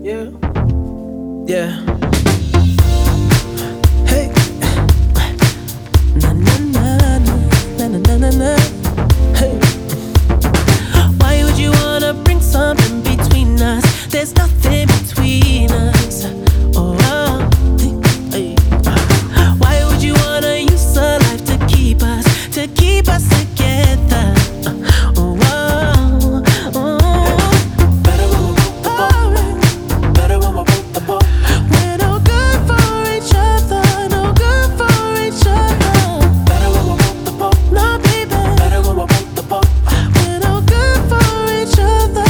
Yeah. Yeah. Hey. Na na na na na na na na. Hey. Why would you wanna bring something between us? There's nothing between us. Oh, hey. Why would you wanna use a life to keep us together? Oh, oh. Better when we're both apart. Better when we're both apart. We're no good for each other. No good for each other. Better when we're both apart. No, baby. Better when we're both apart. We're no good for each other.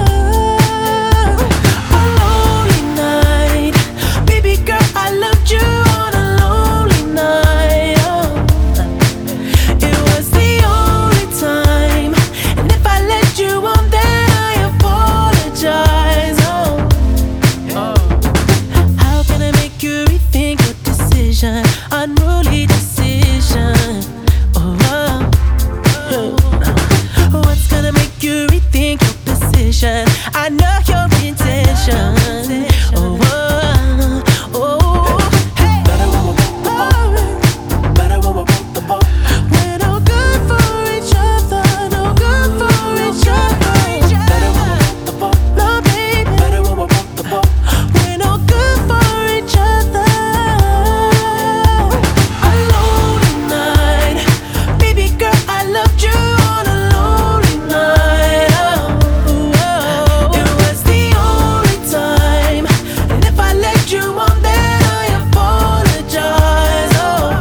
A lonely night, baby girl, I loved you on a lonely night. Oh, it was the only time, and if I let you on, then I apologize. Oh, how can I make you rethink your decision? Unruly decision. Oh, what's gonna make you rethink your position? I know your intention. Oh, hey. Better when we're both apart. Better when we're both apart. We're no good for each other. No good for each other. Better when we're both apart. No, baby. Better when we're both apart. We're no good for each other. A lonely night, baby girl, I loved you on a lonely night. Oh, it was the only time, and if I let you on, then I apologize. Oh,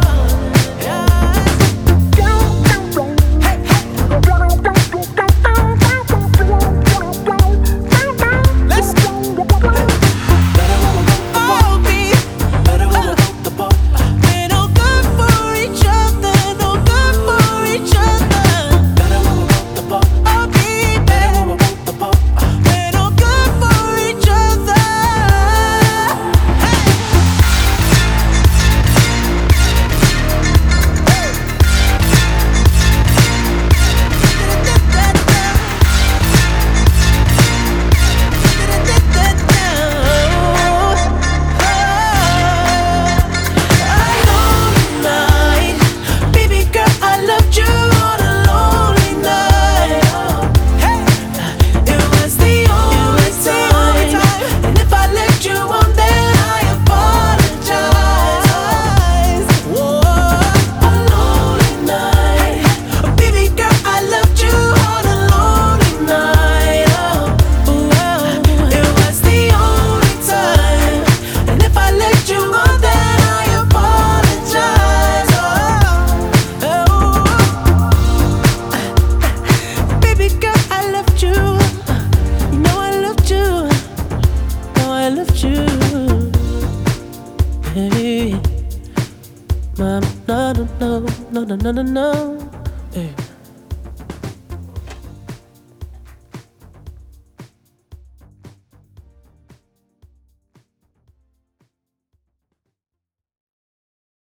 let's go. Better when we're both apart. Better when we're both apart. We're no good for each other. No good for each other. Better when we're both apart. Oh, baby. Better when we're both apart. We're no good for each other. Baby girl, I loved you on a lonely night. It was the only time, and if I let you on, then I apologize. Whoa, a lonely night. Baby girl, I loved you on a lonely night. It was the only time, and if I let you on, then I apologize. Baby girl, I loved you. You know I loved you. Know I loved you. Hey, mom, no, no, no, no, no, no, no, no. Hey.